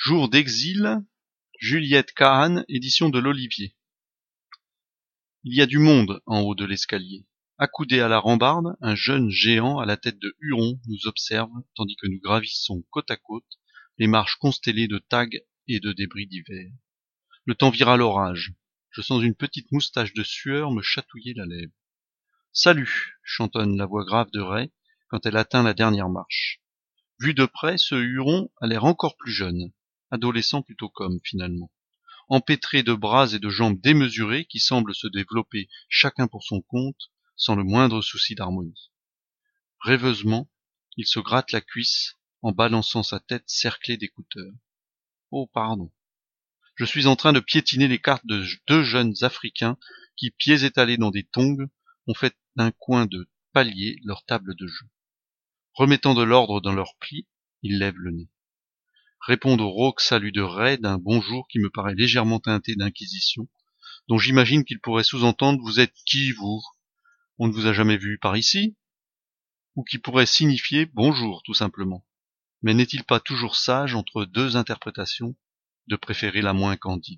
Jour d'exil, Juliette Kahn, édition de l'Olivier. Il y a du monde en haut de l'escalier. Accoudé à la rambarde, un jeune géant à la tête de Huron nous observe tandis que nous gravissons côte à côte les marches constellées de tags et de débris divers. Le temps vira l'orage. Je sens une petite moustache de sueur me chatouiller la lèvre. « Salut !» chantonne la voix grave de Ray quand elle atteint la dernière marche. Vu de près, ce Huron a l'air encore plus jeune, adolescent plutôt qu'homme finalement, empêtré de bras et de jambes démesurés qui semblent se développer chacun pour son compte, sans le moindre souci d'harmonie. Rêveusement, il se gratte la cuisse en balançant sa tête cerclée d'écouteurs. Oh, pardon. Je suis en train de piétiner les cartes de deux jeunes Africains qui, pieds étalés dans des tongs, ont fait d'un coin de palier leur table de jeu. Remettant de l'ordre dans leurs plis, ils lèvent le nez. Répondent au rauque salut de Ray d'un bonjour qui me paraît légèrement teinté d'inquisition, dont j'imagine qu'il pourrait sous-entendre « Vous êtes qui, vous ? On ne vous a jamais vu par ici ?» ou qui pourrait signifier « Bonjour » tout simplement. Mais n'est-il pas toujours sage, entre deux interprétations, de préférer la moins candide ?